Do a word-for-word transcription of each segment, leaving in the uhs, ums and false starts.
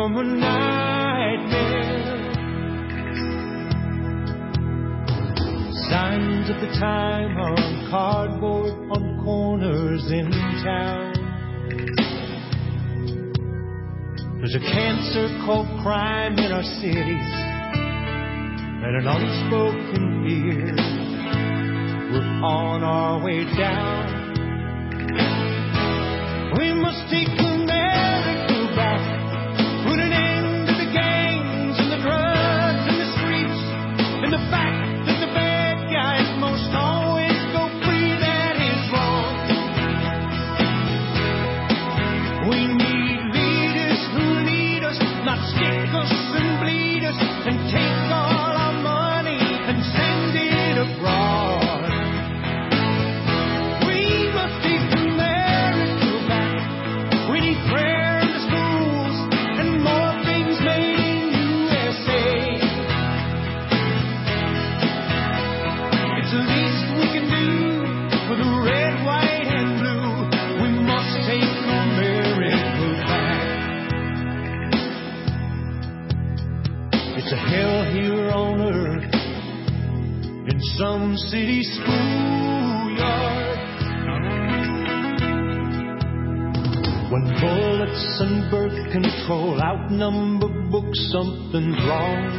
become a nightmare. Signs of the time are on cardboard on corners in town. There's a cancer called crime in our cities, and an unspoken fear. We're on our way down. We must take America back, put an end to the gangs and the drugs and the streets, and the fact that the bad guys most always go free. That is wrong. We need leaders who lead us, not stick us and bleed us and take all our money and send it abroad. Some city schoolyard, when bullets and birth control outnumber books, something's wrong.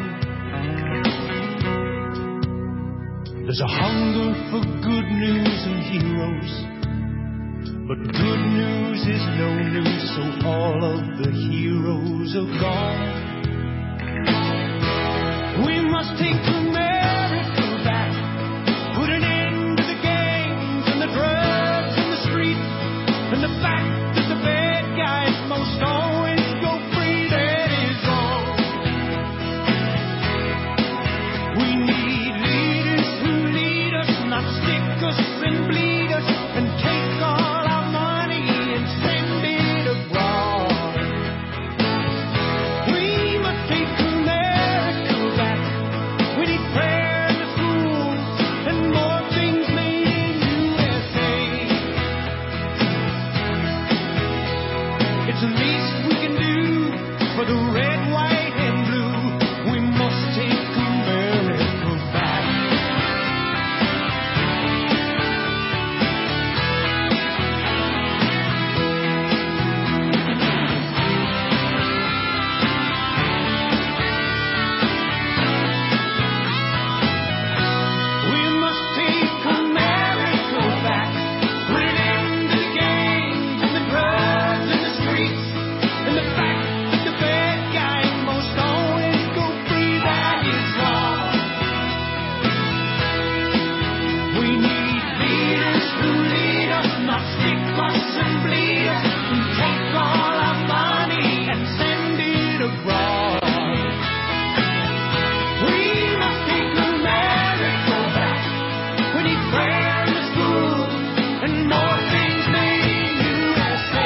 There's a hunger for good news and heroes, but good news is no news, so all of the heroes are gone. We must take America back. Put an end to the gangs and the drugs and the streets, and the fact that the bad guys most always go free. That is wrong. We need leaders who lead us, not stick us and bleed us and take all our money and send it abroad. We must take America back. We need prayer. It's the least we can do for the red, white, and blue. We must take America back. We must take America back. Put an end to the gangs and the drugs and the streets, and the fact that the bad guys most always go free. That is wrong. We need leaders who lead us, not stick us and bleed us and take all our money and send it abroad. We must take America back. We need prayer in the schools and more things made in U S A.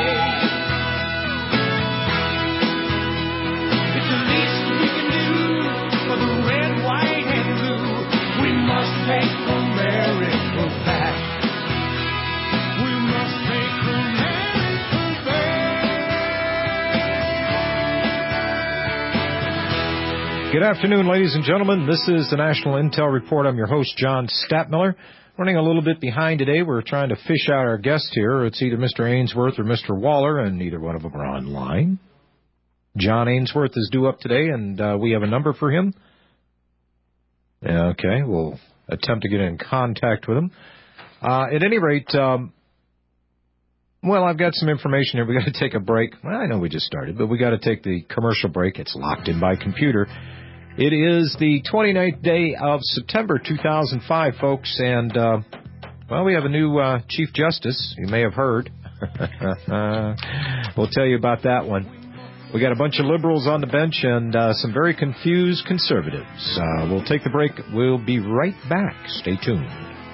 It's the least we can do for the red, white, and blue. We must take America back. We must take America back. Good afternoon, ladies and gentlemen. This is the National Intel Report. I'm your host, John Stadtmiller. Running a little bit behind today. We're trying to fish out our guest here. It's either Mister Ainsworth or Mister Waller, and neither one of them are online. John Ainsworth is due up today, and uh, we have a number for him. Okay, we'll attempt to get in contact with him. Uh, at any rate, um, well, I've got some information here. We've got to take a break. Well, I know we just started, but we got to take the commercial break. It's locked in by computer. It is the twenty-ninth day of September two thousand five, folks, and, uh, well, we have a new uh, Chief Justice. You may have heard. We'll tell you about that one. We got a bunch of liberals on the bench and uh, some very confused conservatives. Uh, we'll take the break. We'll be right back. Stay tuned.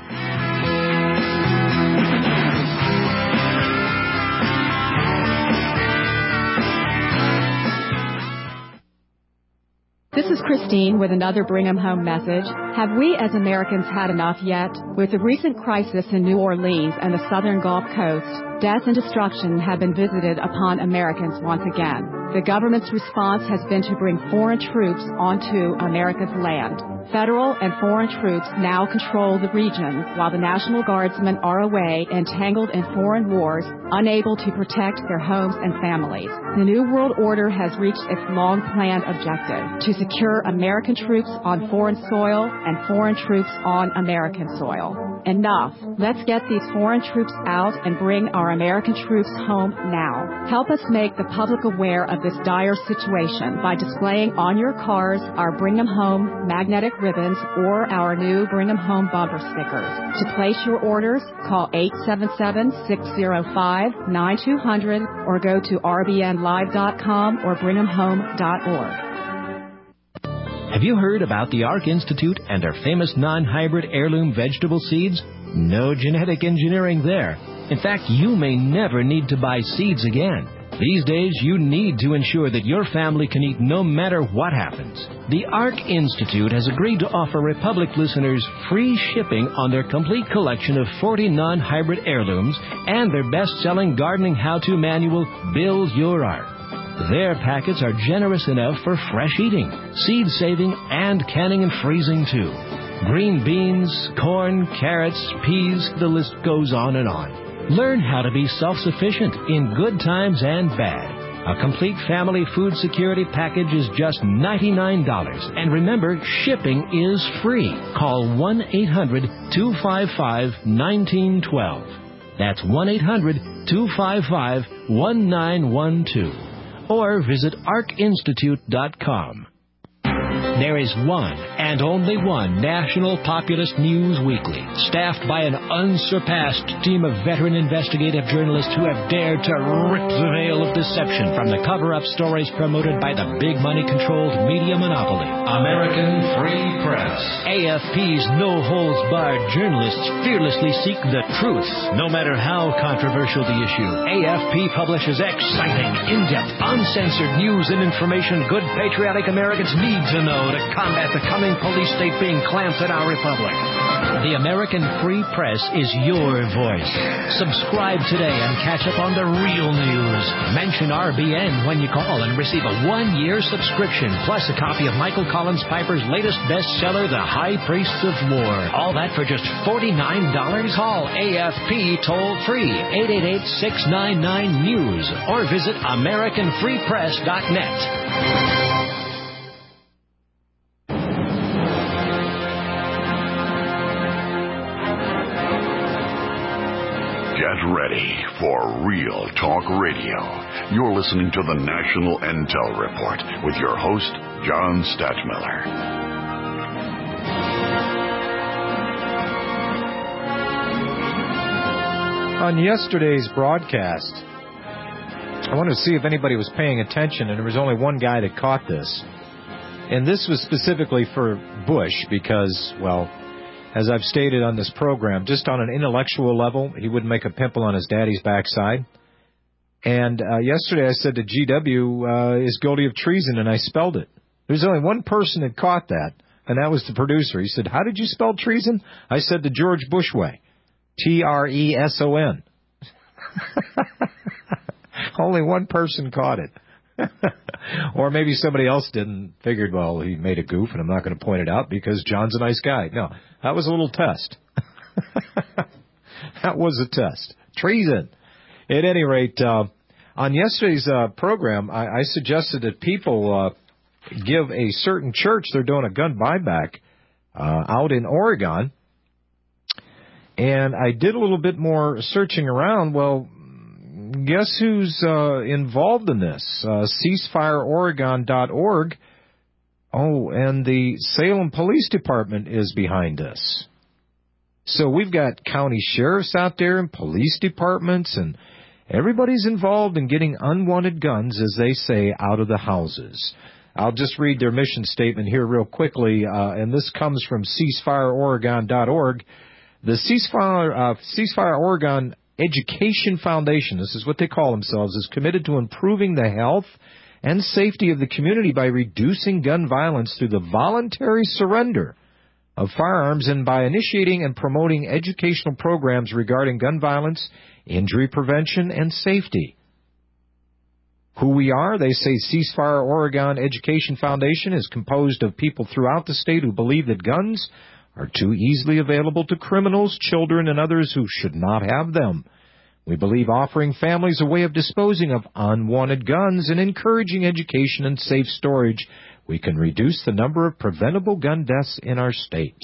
This is Christine with another Bring 'em Home message. Have we as Americans had enough yet? With the recent crisis in New Orleans and the southern Gulf Coast, Death and destruction have been visited upon Americans once again. The government's response has been to bring foreign troops onto America's land. Federal and foreign troops now control the region, while the National Guardsmen are away, entangled in foreign wars, unable to protect their homes and families. The New World Order has reached its long-planned objective, to secure American troops on foreign soil and foreign troops on American soil. Enough. Let's get these foreign troops out and bring our American troops home now. Help us make the public aware of this dire situation by displaying on your cars our Bring 'em Home magnetic ribbons or our new Bring 'em Home bumper stickers. To place your orders, call eight seven seven, six zero five, nine two zero zero or go to r b n live dot com or bring em home dot org. Have you heard about the Ark Institute and their famous non-hybrid heirloom vegetable seeds? No genetic engineering there. In fact, you may never need to buy seeds again. These days, you need to ensure that your family can eat no matter what happens. The Ark Institute has agreed to offer Republic listeners free shipping on their complete collection of forty non-hybrid heirlooms and their best-selling gardening how-to manual, Build Your Ark. Their packets are generous enough for fresh eating, seed saving, and canning and freezing, too. Green beans, corn, carrots, peas, the list goes on and on. Learn how to be self-sufficient in good times and bad. A complete family food security package is just ninety-nine dollars. And remember, shipping is free. Call one eight hundred, two five five, one nine one two. That's one eight hundred, two five five, one nine one two. Or visit ark institute dot com. There is one and only one National Populist News Weekly, staffed by an unsurpassed team of veteran investigative journalists who have dared to rip the veil of deception from the cover-up stories promoted by the big money-controlled media monopoly. American Free Press. A F P's no-holds-barred journalists fearlessly seek the truth, no matter how controversial the issue. A F P publishes exciting, in-depth, uncensored news and information good patriotic Americans need to know to combat the coming police state being clamped in our republic. The American Free Press is your voice. Subscribe today and catch up on the real news. Mention R B N when you call and receive a one-year subscription, plus a copy of Michael Collins Piper's latest bestseller, The High Priests of War. All that for just forty-nine dollars. Call A F P toll-free, eight eight eight, six nine nine, news, or visit american free press dot net. Get ready for Real Talk Radio. You're listening to the National Intel Report with your host, John Stadtmiller. On yesterday's broadcast, I wanted to see if anybody was paying attention, and there was only one guy that caught this. And this was specifically for Bush because, well, as I've stated on this program, just on an intellectual level, he wouldn't make a pimple on his daddy's backside. And uh, yesterday I said that G W uh, is guilty of treason, and I spelled it. There's only one person that caught that, and that was the producer. He said, "How did you spell treason?" I said the George Bush way. T R E S O N. Only one person caught it. Or maybe somebody else didn't, figured, well, he made a goof, and I'm not going to point it out because John's a nice guy. No, that was a little test. That was a test. Treason. At any rate, uh, on yesterday's uh, program, I, I suggested that people uh, give a certain church, they're doing a gun buyback uh, out in Oregon. And I did a little bit more searching around. Well, guess who's uh, involved in this? Uh, ceasefire oregon dot org. Oh, and the Salem Police Department is behind this. So we've got county sheriffs out there and police departments, and everybody's involved in getting unwanted guns, as they say, out of the houses. I'll just read their mission statement here real quickly, uh, and this comes from ceasefire oregon dot org. The Ceasefire, uh, Ceasefire Oregon Education Foundation, this is what they call themselves, is committed to improving the health and safety of the community by reducing gun violence through the voluntary surrender of firearms and by initiating and promoting educational programs regarding gun violence, injury prevention, and safety. Who we are, they say Ceasefire Oregon Education Foundation is composed of people throughout the state who believe that guns are too easily available to criminals, children, and others who should not have them. We believe offering families a way of disposing of unwanted guns and encouraging education and safe storage, we can reduce the number of preventable gun deaths in our state.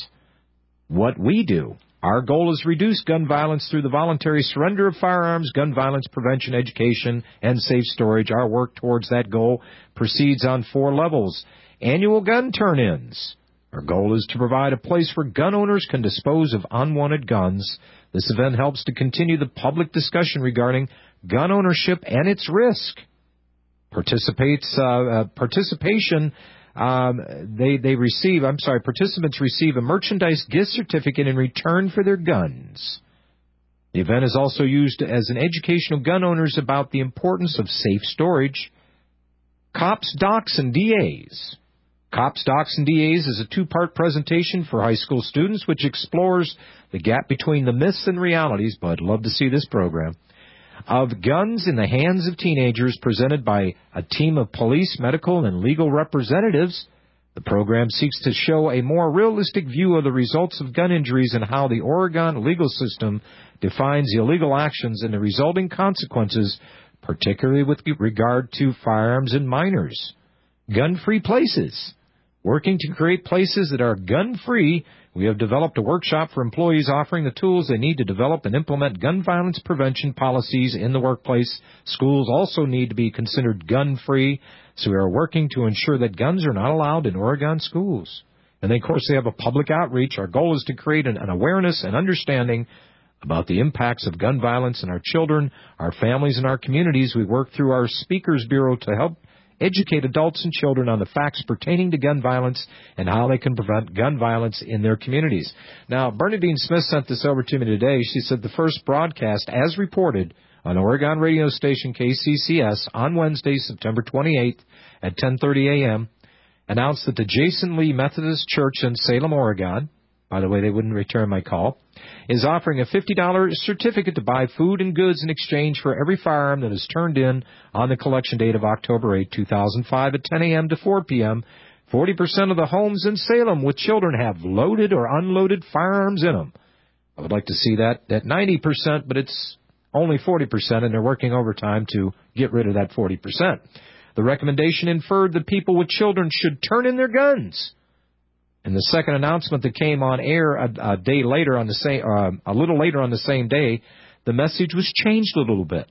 What we do. Our goal is to reduce gun violence through the voluntary surrender of firearms, gun violence prevention, education, and safe storage. Our work towards that goal proceeds on four levels. Annual gun turn-ins. Our goal is to provide a place where gun owners can dispose of unwanted guns. This event helps to continue the public discussion regarding gun ownership and its risk. Participates, uh, uh, participation Um, they, they receive, I'm sorry, participants receive a merchandise gift certificate in return for their guns. The event is also used as an educational gun owners about the importance of safe storage. Cops, Docs, and D As. Cops, Docs, and D As is a two-part presentation for high school students which explores the gap between the myths and realities, but I'd love to see this program, of guns in the hands of teenagers, presented by a team of police, medical, and legal representatives. The program seeks to show a more realistic view of the results of gun injuries and how the Oregon legal system defines illegal actions and the resulting consequences, particularly with regard to firearms and minors. Gun-free places. Working to create places that are gun-free, we have developed a workshop for employees offering the tools they need to develop and implement gun violence prevention policies in the workplace. Schools also need to be considered gun-free, so we are working to ensure that guns are not allowed in Oregon schools. And then, of course, they have a public outreach. Our goal is to create an, an awareness and understanding about the impacts of gun violence in our children, our families, and our communities. We work through our Speakers Bureau to help educate adults and children on the facts pertaining to gun violence and how they can prevent gun violence in their communities. Now, Bernadine Smith sent this over to me today. She said the first broadcast, as reported on Oregon radio station K C C S on Wednesday, September twenty-eighth at ten thirty a.m., announced that the Jason Lee Methodist Church in Salem, Oregon, by the way, they wouldn't return my call, is offering a fifty dollars certificate to buy food and goods in exchange for every firearm that is turned in on the collection date of October eighth, two thousand five at ten a.m. to four p.m. forty percent of the homes in Salem with children have loaded or unloaded firearms in them. I would like to see that at ninety percent, but it's only forty percent, and they're working overtime to get rid of that forty percent. The recommendation inferred that people with children should turn in their guns. In the second announcement that came on air a, a day later on the same, uh, a little later on the same day, the message was changed a little bit.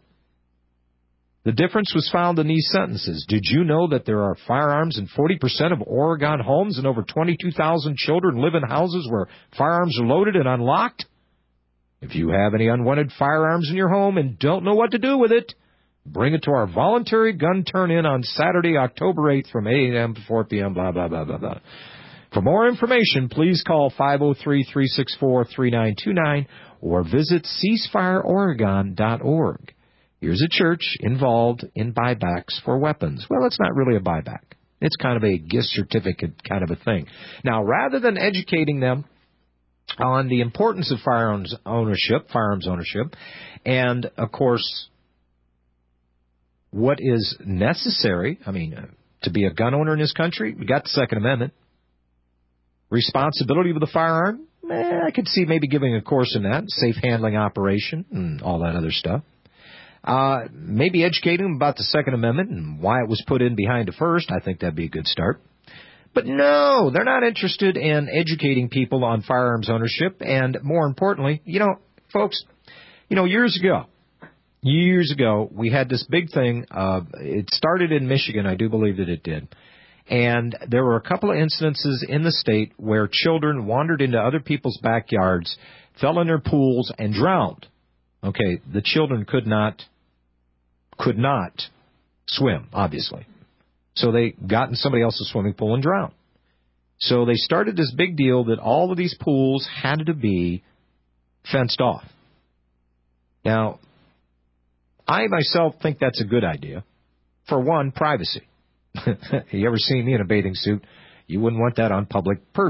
The difference was found in these sentences. Did you know that there are firearms in forty percent of Oregon homes and over twenty-two thousand children live in houses where firearms are loaded and unlocked? If you have any unwanted firearms in your home and don't know what to do with it, bring it to our voluntary gun turn-in on Saturday, October eighth from eight a.m. to four p.m., blah, blah, blah, blah, blah. For more information, please call five oh three, three six four, three nine two nine or visit ceasefire oregon dot org. Here's a church involved in buybacks for weapons. Well, it's not really a buyback. It's kind of a gift certificate kind of a thing. Now, rather than educating them on the importance of firearms ownership, firearms ownership, and, of course, what is necessary, I mean, uh, to be a gun owner in this country, we got the Second Amendment. Responsibility with a firearm, eh, I could see maybe giving a course in that, safe handling operation and all that other stuff. Uh, maybe educating them about the Second Amendment and why it was put in behind the First. I think that'd be a good start. But no, they're not interested in educating people on firearms ownership. And more importantly, you know, folks, you know, years ago, years ago, we had this big thing. Uh, it started in Michigan. I do believe that it did. And there were a couple of incidences in the state where children wandered into other people's backyards, fell in their pools, and drowned. Okay, the children could not, could not swim, obviously. So they got in somebody else's swimming pool and drowned. So they started this big deal that all of these pools had to be fenced off. Now, I myself think that's a good idea. For one, privacy. You ever seen me in a bathing suit? You wouldn't want that on public purview.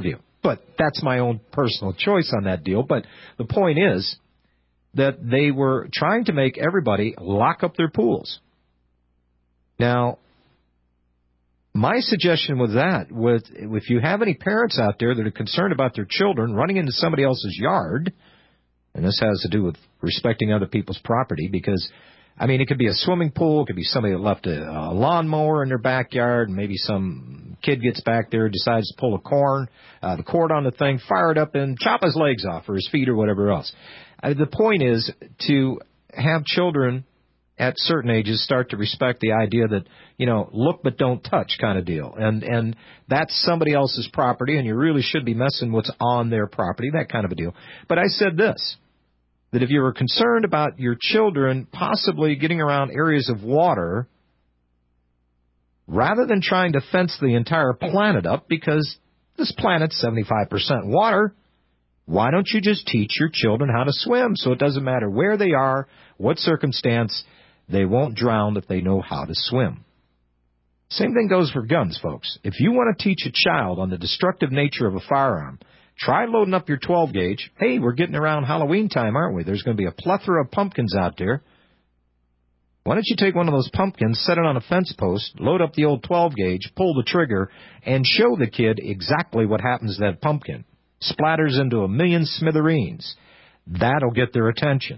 But that's my own personal choice on that deal. But the point is that they were trying to make everybody lock up their pools. Now, my suggestion with that, with if you have any parents out there that are concerned about their children running into somebody else's yard, and this has to do with respecting other people's property, because, I mean, it could be a swimming pool, it could be somebody that left a, a lawnmower in their backyard, and maybe some kid gets back there, decides to pull a corn, uh, the cord on the thing, fire it up, and chop his legs off or his feet or whatever else. Uh, the point is to have children at certain ages start to respect the idea that, you know, look but don't touch kind of deal. And and that's somebody else's property, and you really should be messing what's on their property, that kind of a deal. But I said this, that if you were concerned about your children possibly getting around areas of water, rather than trying to fence the entire planet up, because this planet's seventy-five percent water, why don't you just teach your children how to swim so it doesn't matter where they are, what circumstance, they won't drown if they know how to swim. Same thing goes for guns, folks. If you want to teach a child on the destructive nature of a firearm, try loading up your twelve gauge. Hey, we're getting around Halloween time, aren't we? There's going to be a plethora of pumpkins out there. Why don't you take one of those pumpkins, set it on a fence post, load up the old twelve gauge, pull the trigger, and show the kid exactly what happens to that pumpkin. Splatters into a million smithereens. That'll get their attention.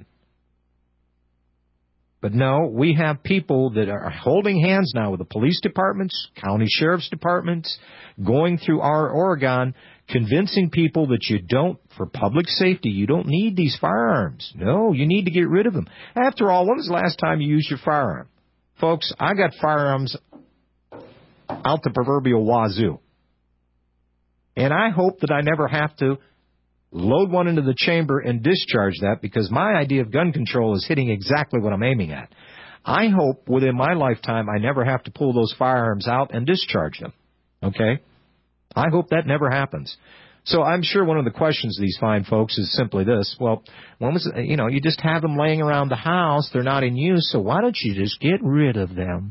But no, we have people that are holding hands now with the police departments, county sheriff's departments, going through our Oregon, convincing people that you don't, for public safety, you don't need these firearms. No, you need to get rid of them. After all, when was the last time you used your firearm? Folks, I got firearms out the proverbial wazoo. And I hope that I never have to load one into the chamber and discharge that, because my idea of gun control is hitting exactly what I'm aiming at. I hope within my lifetime I never have to pull those firearms out and discharge them. Okay? I hope that never happens. So I'm sure one of the questions of these fine folks is simply this. Well, when was it, you know, you just have them laying around the house. They're not in use, so why don't you just get rid of them?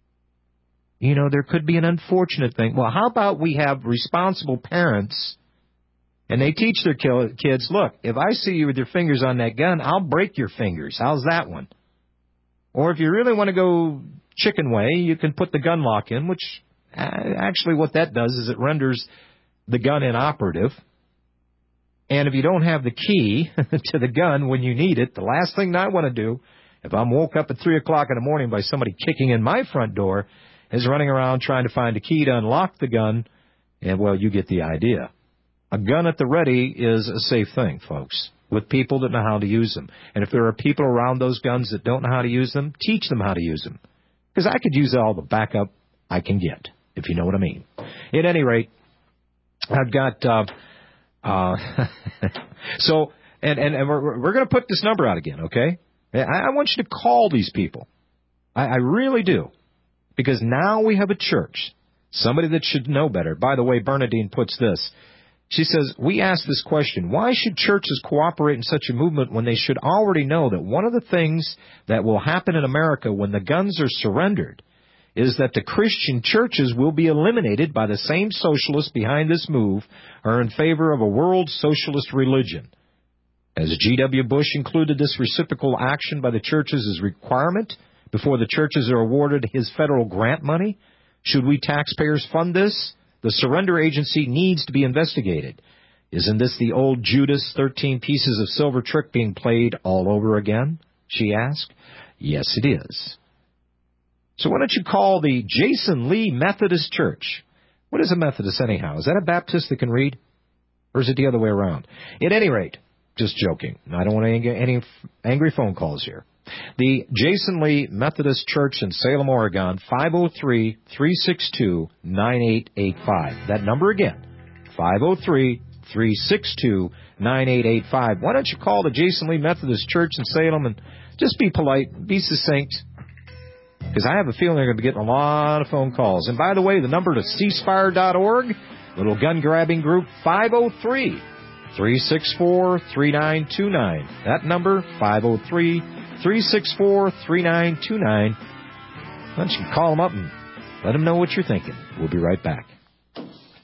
You know, there could be an unfortunate thing. Well, how about we have responsible parents, and they teach their kids, look, if I see you with your fingers on that gun, I'll break your fingers. How's that one? Or if you really want to go chicken way, you can put the gun lock in, which actually what that does is it renders the gun inoperative. And if you don't have the key to the gun when you need it, the last thing I want to do, if I'm woke up at three o'clock in the morning by somebody kicking in my front door, is running around trying to find a key to unlock the gun, and, well, you get the idea. A gun at the ready is a safe thing, folks, with people that know how to use them. And if there are people around those guns that don't know how to use them, teach them how to use them. Because I could use all the backup I can get, if you know what I mean. At any rate, I've got, uh, uh, so, and, and, and we're, we're going to put this number out again, okay? I, I want you to call these people. I, I really do. Because now we have a church, somebody that should know better. By the way, Bernadine puts this. She says, we ask this question, why should churches cooperate in such a movement when they should already know that one of the things that will happen in America when the guns are surrendered is that the Christian churches will be eliminated by the same socialists behind this move are in favor of a world socialist religion. As G W Bush included this reciprocal action by the churches as requirement before the churches are awarded his federal grant money, should we taxpayers fund this? The surrender agency needs to be investigated. Isn't this the old Judas thirteen pieces of silver trick being played all over again? She asked. Yes, it is. So why don't you call the Jason Lee Methodist Church? What is a Methodist anyhow? Is that a Baptist that can read? Or is it the other way around? At any rate, just joking. I don't want any, any angry phone calls here. The Jason Lee Methodist Church in Salem, Oregon, five oh three, three six two, nine eight eight five. That number again, five oh three, three six two, nine eight eight five. Why don't you call the Jason Lee Methodist Church in Salem and just be polite, be succinct, because I have a feeling they're going to be getting a lot of phone calls. And by the way, the number to ceasefire dot org, little gun-grabbing group, five oh three, three six four, three nine two nine. That number, five oh three, three six four, three nine two nine. Why don't you call them up and let them know what you're thinking. We'll be right back.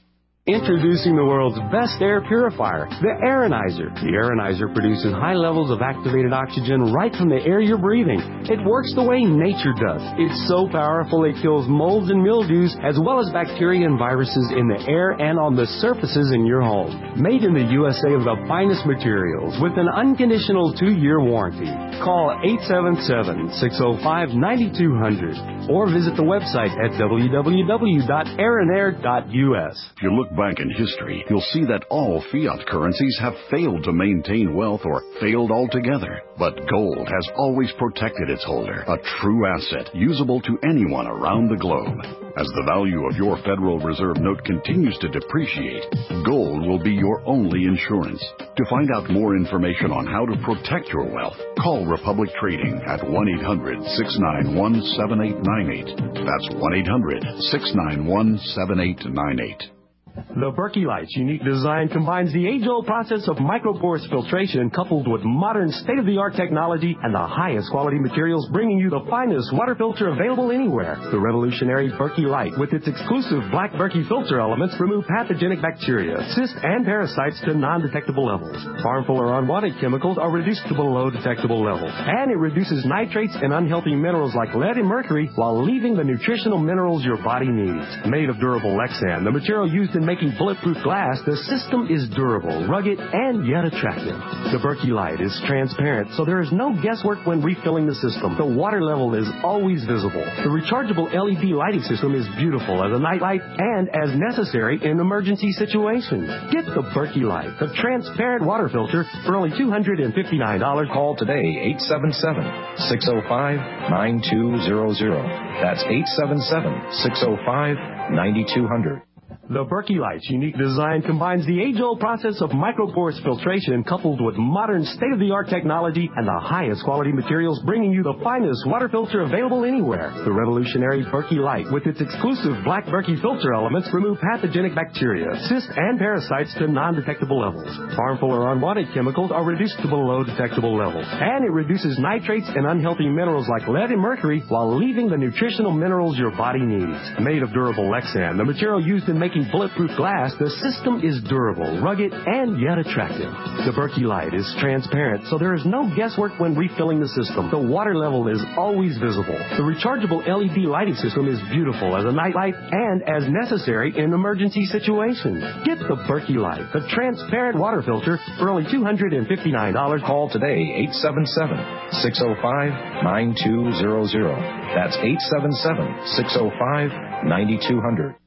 Introducing the world's best air purifier, the Aeronizer. The Aeronizer produces high levels of activated oxygen right from the air you're breathing. It works the way nature does. It's so powerful it kills molds and mildews as well as bacteria and viruses in the air and on the surfaces in your home. Made in the U S A of the finest materials with an unconditional two-year warranty. Call eight seven seven, six oh five, nine two hundred or visit the website at w w w dot aeronair dot u s. If you look back in history, you'll see that all fiat currencies have failed to maintain wealth or failed altogether. But gold has always protected its holder, a true asset usable to anyone around the globe. As the value of your Federal Reserve note continues to depreciate, gold will be your only insurance. To find out more information on how to protect your wealth, call Republic Trading at one eight hundred, six nine one, seven eight nine eight. That's one eight hundred, six nine one, seven eight nine eight. The Berkey Light's unique design combines the age-old process of microporous filtration coupled with modern state-of-the-art technology and the highest quality materials, bringing you the finest water filter available anywhere. The revolutionary Berkey Light, with its exclusive black Berkey filter elements, remove pathogenic bacteria, cysts, and parasites to non-detectable levels. Harmful or unwanted chemicals are reduced to below detectable levels. And it reduces nitrates and unhealthy minerals like lead and mercury while leaving the nutritional minerals your body needs. Made of durable Lexan, the material used in making bulletproof glass, the system is durable, rugged, and yet attractive. The Berkey Light is transparent, so there is no guesswork when refilling the system. The water level is always visible. The rechargeable L E D lighting system is beautiful as a nightlight and as necessary in emergency situations. Get the Berkey Light, the transparent water filter, for only two hundred fifty-nine dollars. Call today, eight seven seven, six oh five, nine two hundred. That's eight seven seven, six oh five, nine two hundred. The Berkey Light's unique design combines the age-old process of microporous filtration coupled with modern state-of-the-art technology and the highest quality materials, bringing you the finest water filter available anywhere. The revolutionary Berkey Light, with its exclusive black Berkey filter elements, remove pathogenic bacteria, cysts, and parasites to non-detectable levels. Harmful or unwanted chemicals are reduced to below detectable levels. And it reduces nitrates and unhealthy minerals like lead and mercury while leaving the nutritional minerals your body needs. Made of durable Lexan, the material used in making bulletproof glass, the system is durable, rugged, and yet attractive. The Berkey Light is transparent, so there is no guesswork when refilling the system. The water level is always visible. The rechargeable L E D lighting system is beautiful as a nightlight and as necessary in emergency situations. Get the Berkey Light, the transparent water filter, for only two hundred fifty-nine dollars. Call today, eight seven seven, six oh five, nine two hundred. That's eight seven seven, six oh five, nine two hundred.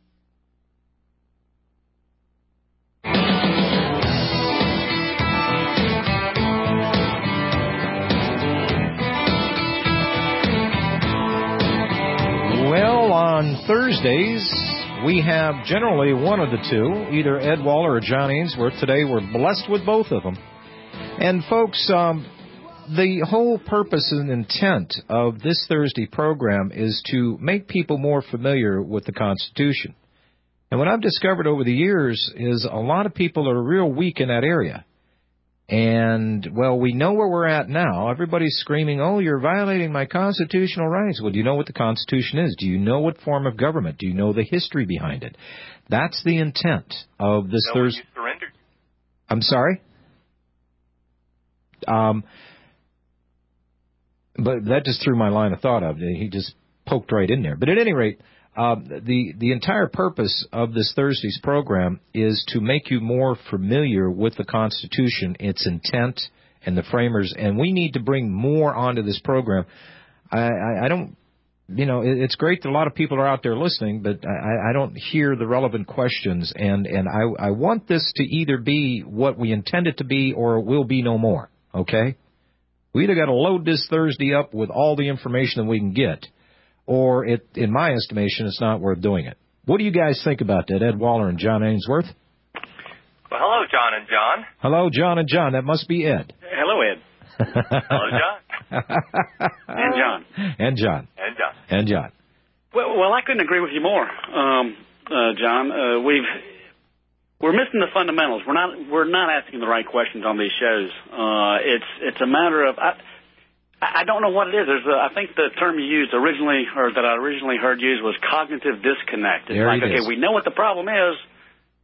Well, on Thursdays, we have generally one of the two, either Ed Waller or John Ainsworth. Today, we're blessed with both of them. And, folks, um, the whole purpose and intent of this Thursday program is to make people more familiar with the Constitution. And what I've discovered over the years is a lot of people are real weak in that area. And, well, we know where we're at now. Everybody's screaming, oh, you're violating my constitutional rights. Well, do you know what the Constitution is? Do you know what form of government? Do you know the history behind it? That's the intent of this no, Thursday. You surrendered. I'm sorry? Um, but that just threw my line of thought out. He just poked right in there. But at any rate, Uh, the, the entire purpose of this Thursday's program is to make you more familiar with the Constitution, its intent, and the framers, and we need to bring more onto this program. I, I, I don't, you know, it, it's great that a lot of people are out there listening, but I, I don't hear the relevant questions, and, and I, I want this to either be what we intend it to be or it will be no more, okay? We either got to load this Thursday up with all the information that we can get, or, it, in my estimation, it's not worth doing it. What do you guys think about that, Ed Waller and John Ainsworth? Well, hello, John and John. Hello, John and John. That must be Ed. Hello, Ed. Hello, John. And John. And John. And John. And John. Well, well, I couldn't agree with you more, um, uh, John. Uh, we've we're missing the fundamentals. We're not we're not asking the right questions on these shows. Uh, it's it's a matter of. I, I don't know what it is. There's a, I think the term you used originally, or that I originally heard used, was cognitive disconnect. It's there like, it okay, is. we know what the problem is,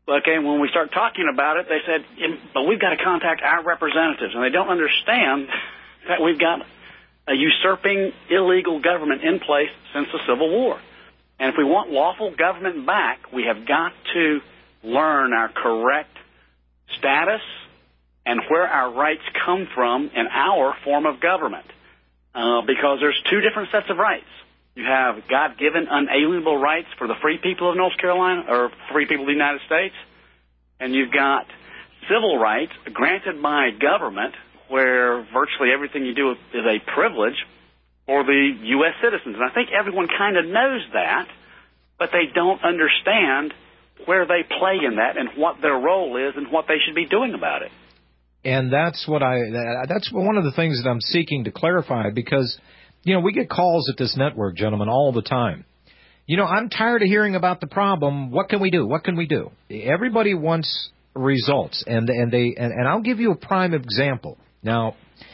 Okay, when we start talking about it, they said, but we've got to contact our representatives, and they don't understand that we've got a usurping, illegal government in place since the Civil War. And if we want lawful government back, we have got to learn our correct status and where our rights come from in our form of government. Uh, because there's two different sets of rights. You have God-given unalienable rights for the free people of North Carolina, or free people of the United States, and you've got civil rights granted by government where virtually everything you do is a privilege for the U S citizens. And I think everyone kind of knows that, but they don't understand where they play in that and what their role is and what they should be doing about it. And that's what I, that's one of the things that I'm seeking to clarify, because, you know, we get calls at this network, gentlemen, all the time. You know, I'm tired of hearing about the problem. What can we do? What can we do? Everybody wants results, and and they and, and I'll give you a prime example. Now,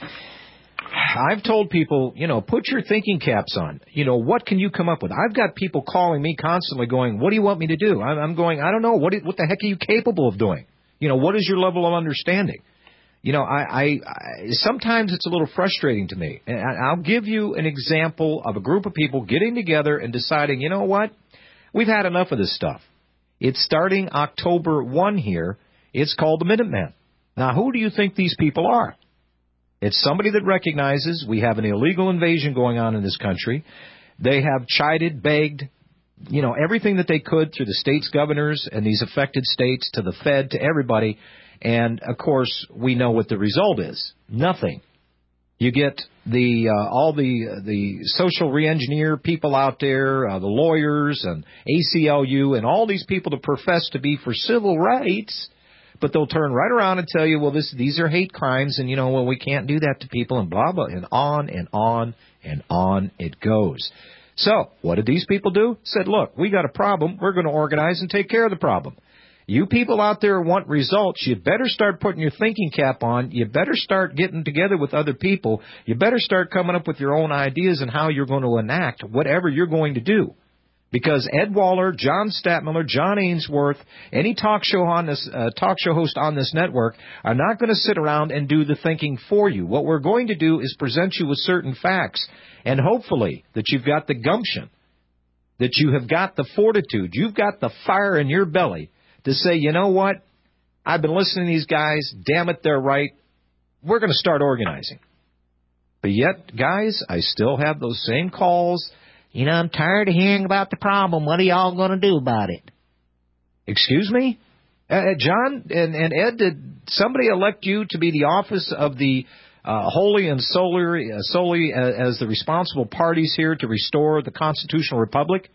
I've told people, you know, put your thinking caps on. You know, what can you come up with? I've got people calling me constantly going, what do you want me to do? I'm, I'm going, I don't know. What what the heck are you capable of doing? You know, what is your level of understanding? You know, I, I, I sometimes it's a little frustrating to me. And I'll give you an example of a group of people getting together and deciding, you know what, we've had enough of this stuff. It's starting October first here. It's called the Minutemen. Now, who do you think these people are? It's somebody that recognizes we have an illegal invasion going on in this country. They have chided, begged, you know, everything that they could through the state's governors and these affected states to the Fed, to everybody. And, of course, we know what the result is. Nothing. You get the uh, all the uh, the social re-engineer people out there, uh, the lawyers and A C L U and all these people that profess to be for civil rights, but they'll turn right around and tell you, well, this these are hate crimes, and, you know, well, we can't do that to people, and blah, blah, and on and on and on it goes. So what did these people do? Said, look, we got a problem. We're going to organize and take care of the problem. You people out there want results. You better start putting your thinking cap on. You better start getting together with other people. You better start coming up with your own ideas and how you're going to enact whatever you're going to do. Because Ed Waller, John Stadtmiller, John Ainsworth, any talk show on this uh, talk show host on this network are not going to sit around and do the thinking for you. What we're going to do is present you with certain facts, and hopefully that you've got the gumption, that you have got the fortitude, you've got the fire in your belly to say, you know what, I've been listening to these guys, damn it, they're right, we're going to start organizing. But yet, guys, I still have those same calls. You know, I'm tired of hearing about the problem. What are y'all going to do about it? Excuse me? Uh, John and, and Ed, did somebody elect you to be the office of the uh, holy and solely, uh, solely uh, as the responsible parties here to restore the constitutional republic?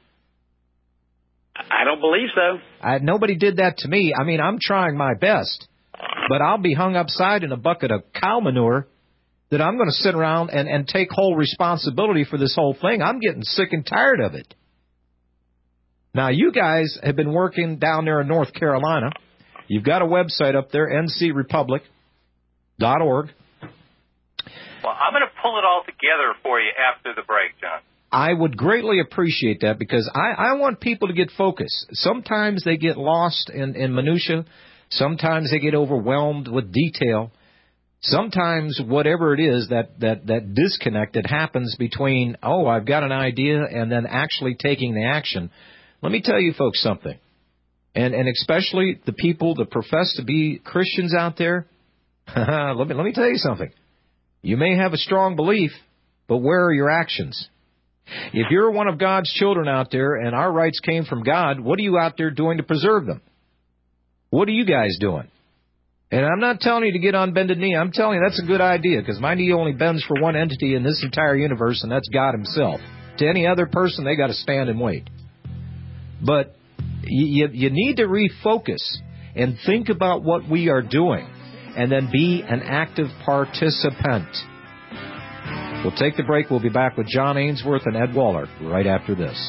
I don't believe so. I, nobody did that to me. I mean, I'm trying my best, but I'll be hung upside in a bucket of cow manure that I'm going to sit around and, and take whole responsibility for this whole thing. I'm getting sick and tired of it. Now, you guys have been working down there in North Carolina. You've got a website up there, N C republic dot org. Well, I'm going to pull it all together for you after the break, John. I would greatly appreciate that, because I, I want people to get focused. Sometimes they get lost in, in minutia. Sometimes they get overwhelmed with detail. Sometimes whatever it is, that, that, that disconnect that happens between, oh, I've got an idea, and then actually taking the action. Let me tell you folks something, and, and especially the people that profess to be Christians out there, let me, let me tell you something. You may have a strong belief, but where are your actions? If you're one of God's children out there and our rights came from God, what are you out there doing to preserve them? What are you guys doing? And I'm not telling you to get on bended knee. I'm telling you that's a good idea, because my knee only bends for one entity in this entire universe, and that's God himself. To any other person, they got to stand and wait. But you, you need to refocus and think about what we are doing, and then be an active participant. We'll take the break. We'll be back with John Ainsworth and Ed Waller right after this.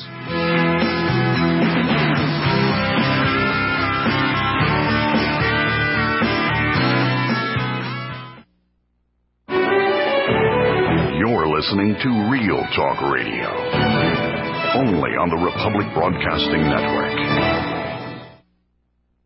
You're listening to Real Talk Radio, only on the Republic Broadcasting Network.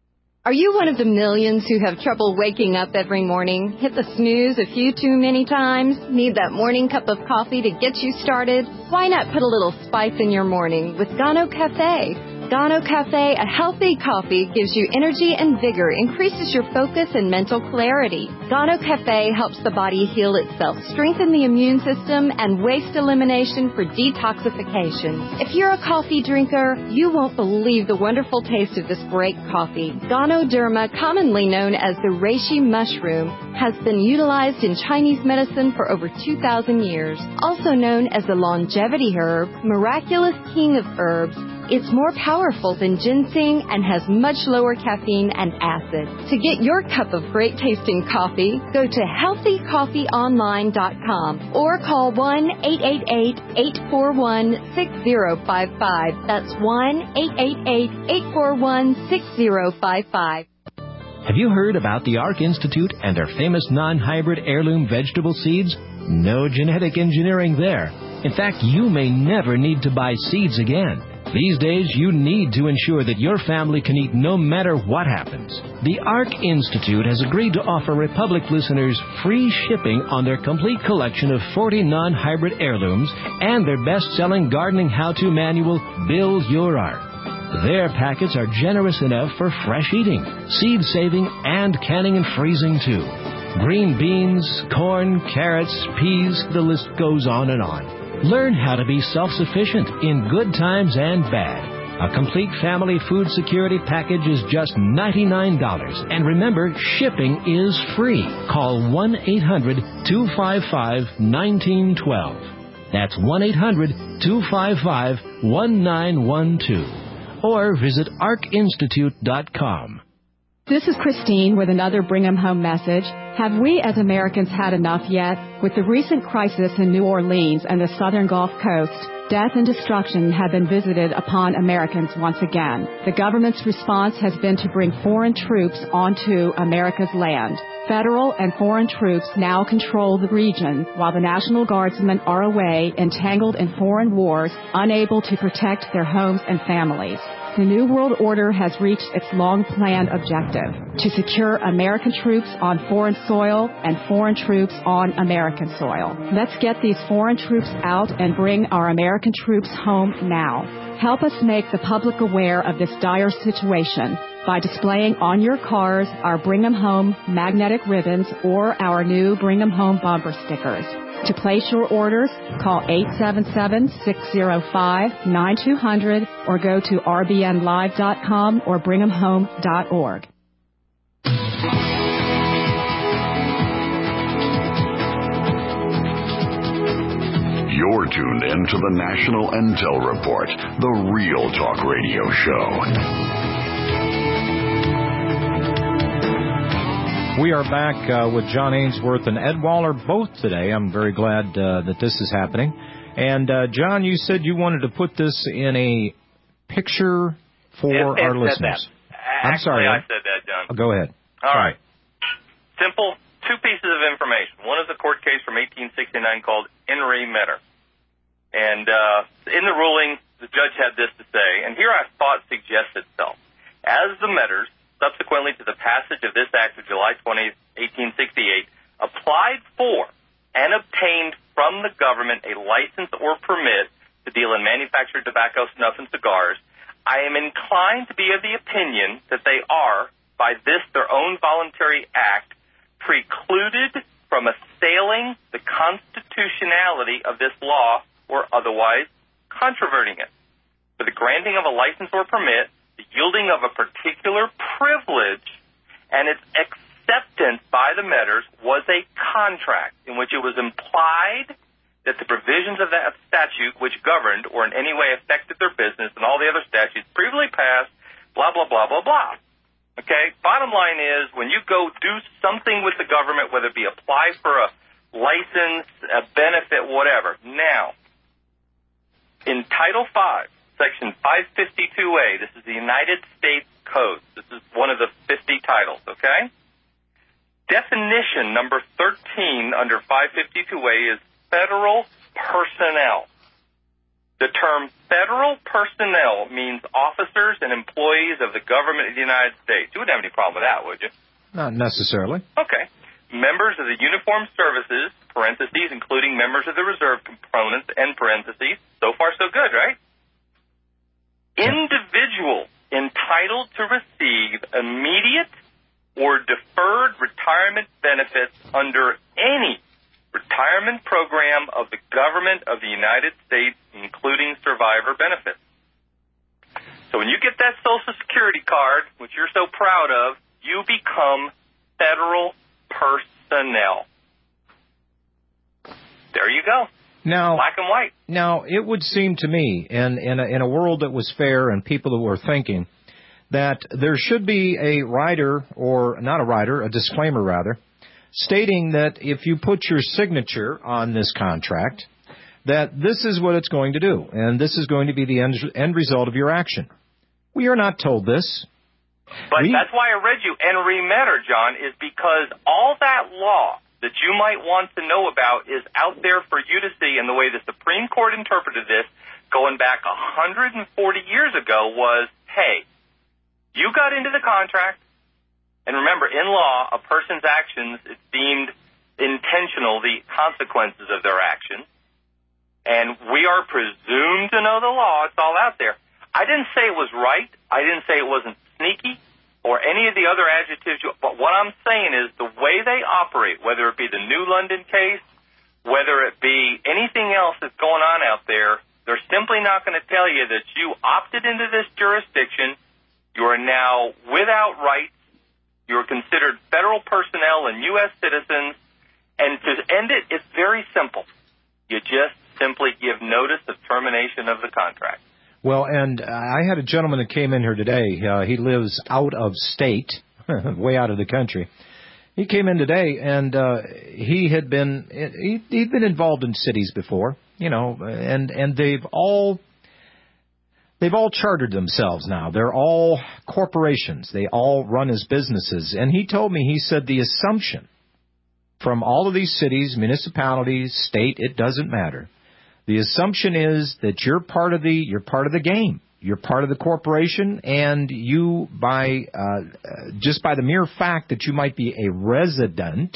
Are you one of the millions who have trouble waking up every morning? Hit the snooze a few too many times? Need that morning cup of coffee to get you started? Why not put a little spice in your morning with Gano Cafe? Gano Cafe, a healthy coffee, gives you energy and vigor, increases your focus and mental clarity. Gano Cafe helps the body heal itself, strengthen the immune system, and waste elimination for detoxification. If you're a coffee drinker, you won't believe the wonderful taste of this great coffee. Ganoderma, commonly known as the reishi mushroom, has been utilized in Chinese medicine for over two thousand years. Also known as the longevity herb, miraculous king of herbs, it's more powerful than ginseng and has much lower caffeine and acid. To get your cup of great tasting coffee, go to healthy coffee online dot com or call one eight eight eight, eight four one, six zero five five. That's one eight eight eight, eight four one, six zero five five. Have you heard about the Ark Institute and their famous non-hybrid heirloom vegetable seeds? No genetic engineering there. In fact, you may never need to buy seeds again. These days, you need to ensure that your family can eat no matter what happens. The Ark Institute has agreed to offer Republic listeners free shipping on their complete collection of forty non-hybrid heirlooms and their best-selling gardening how-to manual, Build Your Ark. Their packets are generous enough for fresh eating, seed saving, and canning and freezing too. Green beans, corn, carrots, peas, the list goes on and on. Learn how to be self-sufficient in good times and bad. A complete family food security package is just ninety-nine dollars. And remember, shipping is free. Call one eight hundred, two five five, one nine one two. That's one eight hundred, two five five, one nine one two. Or visit ark institute dot com. This is Christine with another Bring 'em Home message. Have we as Americans had enough yet? With the recent crisis in New Orleans and the southern Gulf Coast, death and destruction have been visited upon Americans once again. The government's response has been to bring foreign troops onto America's land. Federal and foreign troops now control the region, while the National Guardsmen are away, entangled in foreign wars, unable to protect their homes and families. The New World Order has reached its long-planned objective, to secure American troops on foreign soil and foreign troops on American soil. Let's get these foreign troops out and bring our American troops home now. Help us make the public aware of this dire situation by displaying on your cars our Bring 'em Home magnetic ribbons or our new Bring 'em Home bumper stickers. To place your orders, call eight seven seven, six zero five, nine two zero zero or go to r b n live dot com or bring em home dot org. You're tuned in to the National Intel Report, the Real Talk Radio Show. We are back uh, with John Ainsworth and Ed Waller both today. I'm very glad uh, that this is happening. And, uh, John, you said you wanted to put this in a picture for it, it our said listeners. That. I'm sorry. Actually, I said that, John. Oh, go ahead. All sorry. right. Simple, two pieces of information. One is a court case from eighteen sixty-nine called In re Metter. And uh, in the ruling, the judge had this to say, and here I thought suggests itself. As the Metters, subsequently to the passage of this act of July twentieth, eighteen sixty-eight, applied for and obtained from the government a license or permit to deal in manufactured tobacco, snuff, and cigars, I am inclined to be of the opinion that they are, by this their own voluntary act, precluded from assailing the constitutionality of this law or otherwise controverting it. For the granting of a license or permit, the yielding of a particular privilege, and its acceptance by the Metters was a contract in which it was implied that the provisions of that statute which governed or in any way affected their business and all the other statutes previously passed, blah, blah, blah, blah, blah. Okay? Bottom line is, when you go do something with the government, whether it be apply for a license, a benefit, whatever. Now, in Title five, Section five fifty-two A, this is the United States Code. This is one of the fifty titles, okay? Definition number thirteen under five fifty-two A is federal personnel. The term federal personnel means officers and employees of the government of the United States. You wouldn't have any problem with that, would you? Not necessarily. Okay. Members of the uniformed services, parentheses, including members of the reserve components, end parentheses. So far, so good, right? Individuals entitled to receive immediate or deferred retirement benefits under any retirement program of the government of the United States, including survivor benefits. So when you get that Social Security card, which you're so proud of, you become federal personnel. There you go. Now, black and white. Now, it would seem to me, in, in, a, in a world that was fair and people that were thinking, that there should be a rider, or not a rider, a disclaimer rather, stating that if you put your signature on this contract, that this is what it's going to do, and this is going to be the end, end result of your action. We are not told this. But we, that's why I read you Henry Metter, John, is because all that law that you might want to know about is out there for you to see, and the way the Supreme Court interpreted this going back one hundred forty years ago was, hey, you got into the contract, and remember, in law, a person's actions is deemed intentional, the consequences of their actions, and we are presumed to know the law. It's all out there. I didn't say it was right. I didn't say it wasn't sneaky or any of the other adjectives. You, but what I'm saying is the way they operate, whether it be the New London case, whether it be anything else that's going on out there, they're simply not going to tell you that you opted into this jurisdiction. You are now without rights. You are considered federal personnel and U S citizens. And to end it, it's very simple. You just simply give notice of termination of the contract. Well, and I had a gentleman that came in here today. Uh, he lives out of state, way out of the country. He came in today, and uh, he had been he, he'd been involved in cities before, you know, and and they've all they've all chartered themselves now. They're all corporations. They all run as businesses. And he told me, he said the assumption from all of these cities, municipalities, state, it doesn't matter. The assumption is that you're part of the you're part of the game. You're part of the corporation, and you, by uh, just by the mere fact that you might be a resident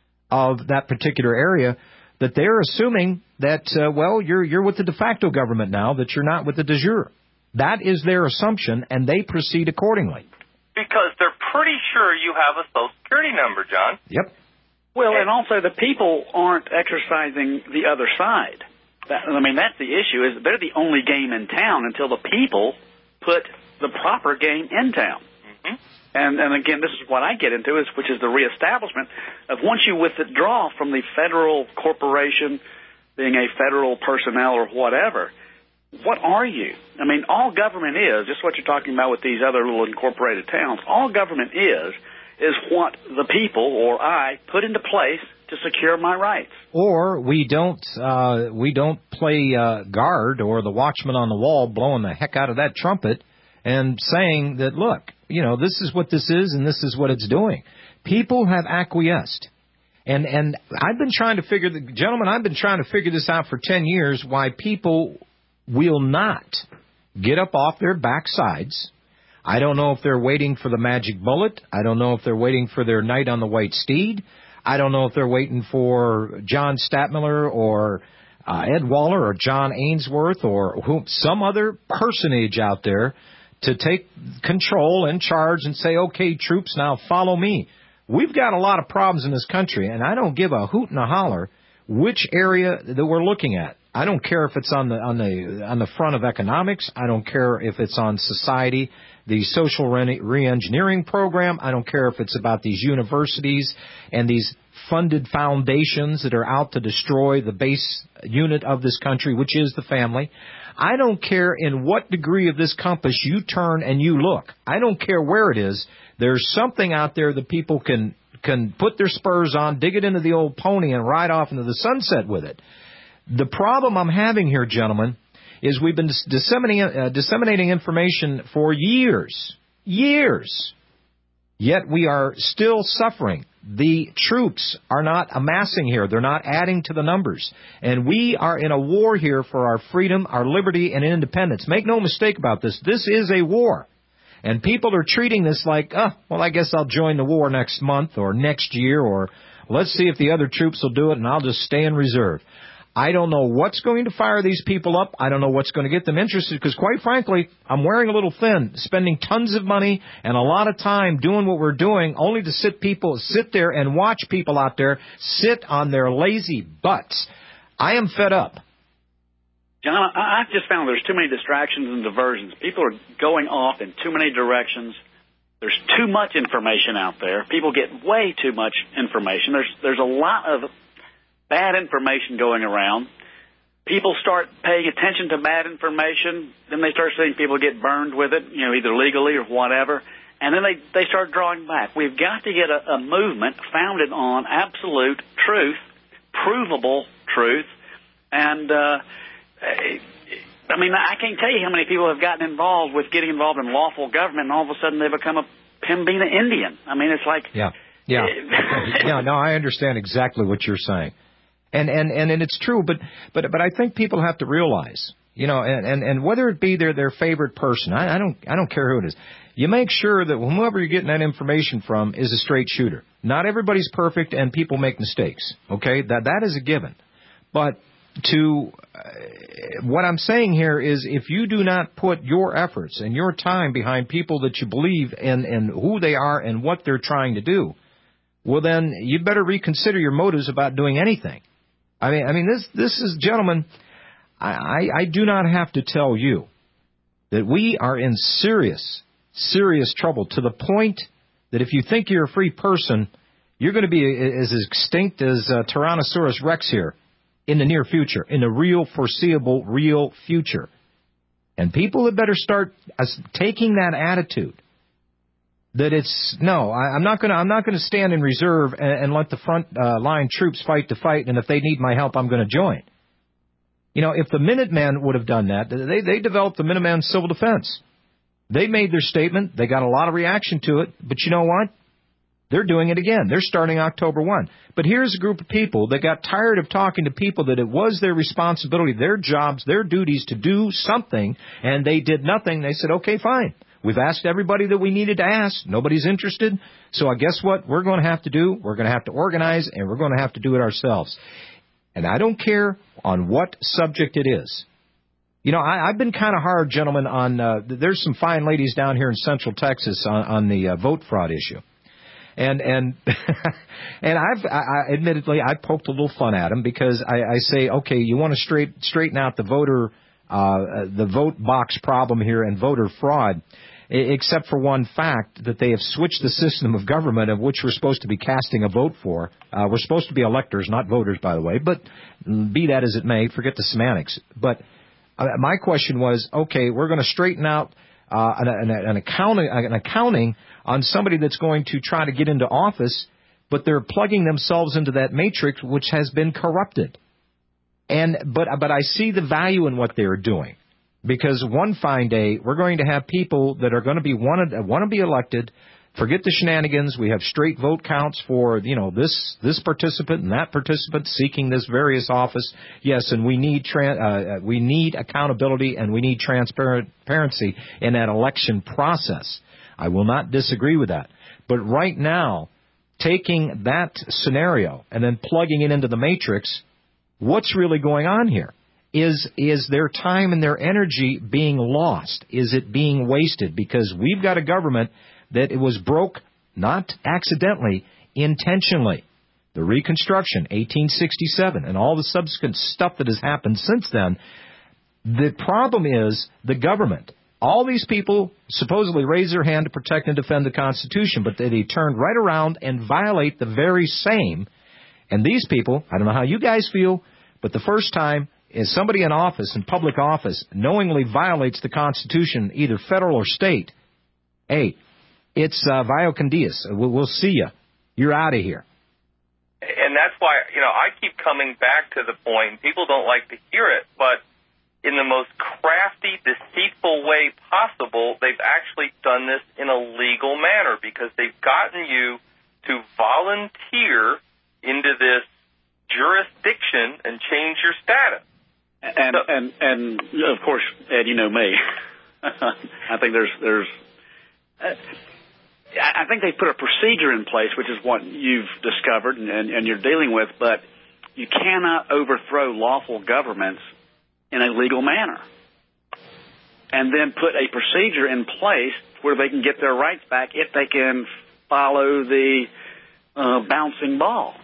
of that particular area, that they're assuming that uh, well, you're you're with the de facto government now, that you're not with the de jure. That is their assumption, and they proceed accordingly. Because they're pretty sure you have a Social Security number, John. Yep. Well, and also the people aren't exercising the other side. That, I mean, that's the issue, is they're the only game in town until the people put the proper game in town. Mm-hmm. And, and again, this is what I get into, is which is the reestablishment of once you withdraw from the federal corporation, being a federal personnel or whatever, what are you? I mean, all government is, just what you're talking about with these other little incorporated towns, all government is, is what the people, or I, put into place to secure my rights. Or we don't uh, we don't play uh, guard or the watchman on the wall blowing the heck out of that trumpet and saying that, look, you know, this is what this is and this is what it's doing. People have acquiesced. And and I've been trying to figure, the gentlemen, I've been trying to figure this out for ten years, why people will not get up off their backsides. I don't know if they're waiting for the magic bullet. I don't know if they're waiting for their knight on the white steed. I don't know if they're waiting for John Stadtmiller or uh, Ed Waller or John Ainsworth or who, some other personage out there to take control and charge and say, okay, troops, now follow me. We've got a lot of problems in this country, and I don't give a hoot and a holler which area that we're looking at. I don't care if it's on the on the on the front of economics. I don't care if it's on society, the social re- reengineering program. I don't care if it's about these universities and these funded foundations that are out to destroy the base unit of this country, which is the family. I don't care in what degree of this compass you turn and you look. I don't care where it is. There's something out there that people can can put their spurs on, dig it into the old pony, and ride off into the sunset with it. The problem I'm having here, gentlemen, is we've been disseminating, uh, disseminating information for years, years, yet we are still suffering. The troops are not amassing here. They're not adding to the numbers. And we are in a war here for our freedom, our liberty, and independence. Make no mistake about this. This is a war. And people are treating this like, oh, well, I guess I'll join the war next month or next year, or let's see if the other troops will do it, and I'll just stay in reserve. I don't know what's going to fire these people up. I don't know what's going to get them interested, because quite frankly, I'm wearing a little thin, spending tons of money and a lot of time doing what we're doing, only to sit people sit there and watch people out there sit on their lazy butts. I am fed up. John, I I've just found there's too many distractions and diversions. People are going off in too many directions. There's too much information out there. People get way too much information. There's there's a lot of bad information going around. People start paying attention to bad information, then they start seeing people get burned with it, you know, either legally or whatever, and then they, they start drawing back. We've got to get a, a movement founded on absolute truth, provable truth, and, uh, I mean, I can't tell you how many people have gotten involved with getting involved in lawful government, and all of a sudden they become a Pembina Indian. I mean, it's like... Yeah, yeah. yeah, no, I understand exactly what you're saying. And, and, and, and it's true, but, but, but I think people have to realize, you know, and, and, and whether it be their, their favorite person, I, I don't, I don't care who it is. You make sure that whoever you're getting that information from is a straight shooter. Not everybody's perfect and people make mistakes. Okay. That, that is a given. But to, uh, what I'm saying here is if you do not put your efforts and your time behind people that you believe in and who they are and what they're trying to do, well, then you better reconsider your motives about doing anything. I mean, I mean, this, this is, gentlemen, I, I, I do not have to tell you that we are in serious, serious trouble to the point that if you think you're a free person, you're going to be as extinct as uh, Tyrannosaurus Rex here in the near future, in the real foreseeable, real future. And people had better start uh, taking that attitude. That it's no, I, I'm not going to. I'm not going to stand in reserve and, and let the front uh, line troops fight the fight. And if they need my help, I'm going to join. You know, if the Minutemen would have done that, they they developed the Minutemen Civil Defense. They made their statement. They got a lot of reaction to it. But you know what? They're doing it again. They're starting October first. But here's a group of people that got tired of talking to people that it was their responsibility, their jobs, their duties to do something, and they did nothing. They said, okay, fine. We've asked everybody that we needed to ask. Nobody's interested. So I guess what we're going to have to do, we're going to have to organize, and we're going to have to do it ourselves. And I don't care on what subject it is. You know, I, I've been kind of hard, gentlemen, on uh, there's some fine ladies down here in Central Texas on, on the uh, vote fraud issue. And and and I've I, I, admittedly I poked a little fun at them because I, I say, okay, you want to straight straighten out the voter uh, the vote box problem here and voter fraud, except for one fact that they have switched the system of government of which we're supposed to be casting a vote for. Uh, we're supposed to be electors, not voters, by the way. But be that as it may, forget the semantics. But uh, my question was, okay, we're going to straighten out uh, an, an, an accounting an accounting. on somebody that's going to try to get into office, but they're plugging themselves into that matrix which has been corrupted. And but but I see the value in what they're doing, because one fine day we're going to have people that are going to be wanted want to be elected. Forget the shenanigans. We have straight vote counts for, you know, this this participant and that participant seeking this various office. Yes, and we need tra- uh, we need accountability and we need transparency in that election process. I will not disagree with that. But right now, taking that scenario and then plugging it into the matrix, what's really going on here? Is is their time and their energy being lost? Is it being wasted? Because we've got a government that it was broke, not accidentally, intentionally. The Reconstruction, eighteen sixty-seven, and all the subsequent stuff that has happened since then. The problem is the government. All these people supposedly raise their hand to protect and defend the Constitution, but they, they turn right around and violate the very same. And these people, I don't know how you guys feel, but the first time is somebody in office, in public office, knowingly violates the Constitution, either federal or state, hey, it's uh, vio con Dios. We'll, we'll see you. You're out of here. And that's why, you know, I keep coming back to the point, people don't like to hear it, but in the most crafty, deceitful way possible, they've actually done this in a legal manner because they've gotten you to volunteer into this jurisdiction and change your status. And, so, and, and of course, Ed, you know me. I think there's, there's, uh, I think they put a procedure in place, which is what you've discovered and, and, and you're dealing with, but you cannot overthrow lawful governments in a legal manner. And then put a procedure in place where they can get their rights back if they can follow the uh, bouncing ball.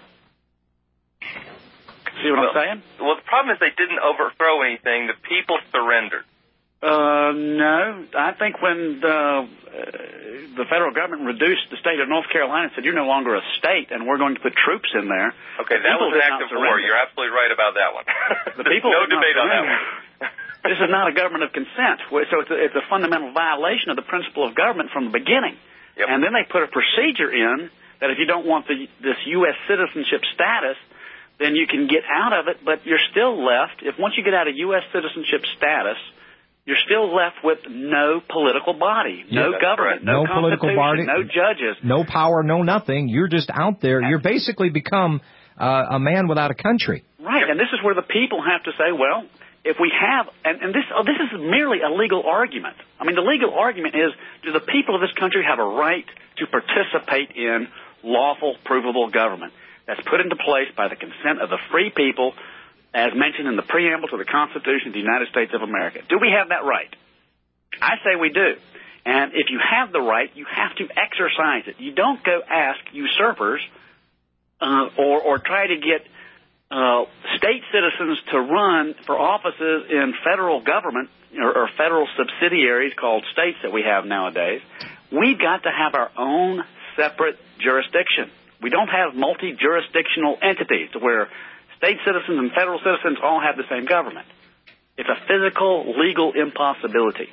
See what well, I'm saying? Well, the problem is they didn't overthrow anything. The people surrendered. Uh, no. I think when the, uh, the federal government reduced the state of North Carolina and said, you're no longer a state and we're going to put troops in there. Okay, that was an act of war. You're absolutely right about that one. The people no debate on that one. This is not a government of consent. So it's a, it's a fundamental violation of the principle of government from the beginning. Yep. And then they put a procedure in that if you don't want the, this U S citizenship status, then you can get out of it, but you're still left, if once you get out of U S citizenship status, you're still left with no political body, no yeah, government, right. no, no political body, no judges. No power, no nothing. You're just out there. You're basically become uh, a man without a country. Right, and this is where the people have to say, well, if we have, and, and this oh, this is merely a legal argument. I mean, the legal argument is, do the people of this country have a right to participate in lawful, provable government that's put into place by the consent of the free people, as mentioned in the preamble to the Constitution of the United States of America? Do we have that right? I say we do. And if you have the right, you have to exercise it. You don't go ask usurpers uh, or, or try to get uh, state citizens to run for offices in federal government or, or federal subsidiaries called states that we have nowadays. We've got to have our own separate jurisdiction. We don't have multi-jurisdictional entities where state citizens and federal citizens all have the same government. It's a physical, legal impossibility.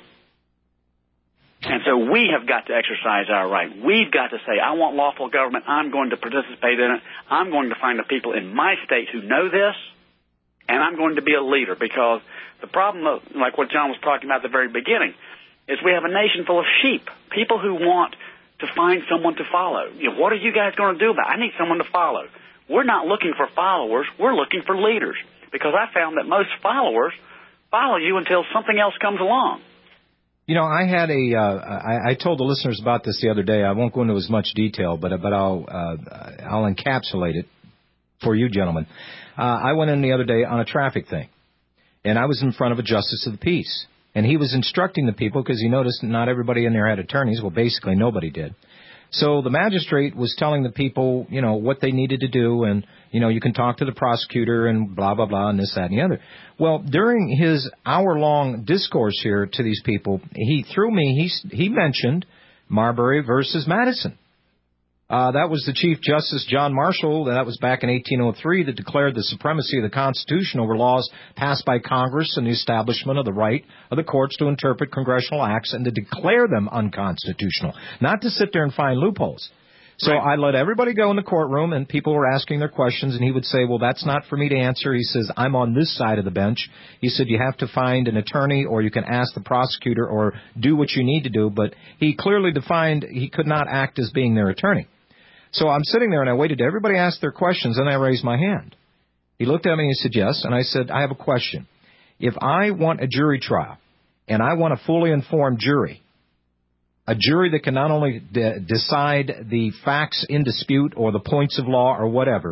And so we have got to exercise our right. We've got to say, I want lawful government. I'm going to participate in it. I'm going to find the people in my state who know this, and I'm going to be a leader. Because the problem, of, like what John was talking about at the very beginning, is we have a nation full of sheep, people who want to find someone to follow. You know, what are you guys going to do about it? I need someone to follow. We're not looking for followers. We're looking for leaders. Because I found that most followers follow you until something else comes along. You know, I had a, uh, I, I told the listeners about this the other day. I won't go into as much detail, but but I'll uh, I'll encapsulate it for you gentlemen. Uh, I went in the other day on a traffic thing, and I was in front of a justice of the peace, and he was instructing the people because he noticed not everybody in there had attorneys. Well, basically nobody did. So the magistrate was telling the people, you know, what they needed to do, and, you know, you can talk to the prosecutor and blah, blah, blah, and this, that, and the other. Well, during his hour-long discourse here to these people, he threw me, he, he mentioned Marbury versus Madison. Uh, that was the Chief Justice John Marshall, that was back in eighteen oh three, that declared the supremacy of the Constitution over laws passed by Congress and the establishment of the right of the courts to interpret congressional acts and to declare them unconstitutional, not to sit there and find loopholes. So right. I let everybody go in the courtroom, and people were asking their questions, and he would say, well, that's not for me to answer. He says, I'm on this side of the bench. He said, you have to find an attorney, or you can ask the prosecutor, or do what you need to do. But he clearly defined he could not act as being their attorney. So I'm sitting there, and I waited to everybody ask their questions, and I raised my hand. He looked at me, and he said, yes. And I said, I have a question. If I want a jury trial, and I want a fully informed jury, a jury that can not only de- decide the facts in dispute or the points of law or whatever,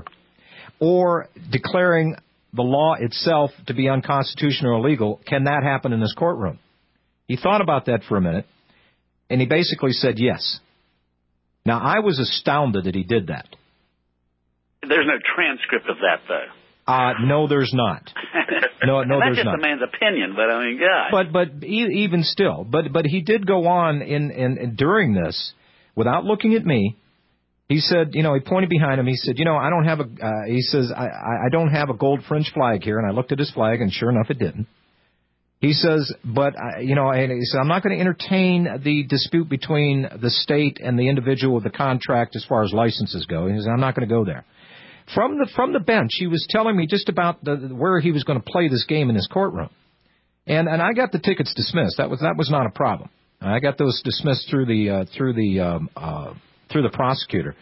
or declaring the law itself to be unconstitutional or illegal, can that happen in this courtroom? He thought about that for a minute, and he basically said yes. Now, I was astounded that he did that. There's no transcript of that, though. Uh, no, there's not. No, no, that's there's not. That's just a man's opinion, but I mean, God. But but e- even still, but but he did go on in, in, in during this, without looking at me. He said, you know, he pointed behind him. He said, you know, I don't have a. Uh, he says, I I don't have a gold fringe flag here, and I looked at his flag, and sure enough, it didn't. He says, but, uh, you know, and he said, I'm not going to entertain the dispute between the state and the individual with the contract as far as licenses go. He says, I'm not going to go there. From the from the bench, he was telling me just about the, where he was going to play this game in his courtroom. And and I got the tickets dismissed. That was that was not a problem. I got those dismissed through the uh, through the um, uh, through the prosecutor.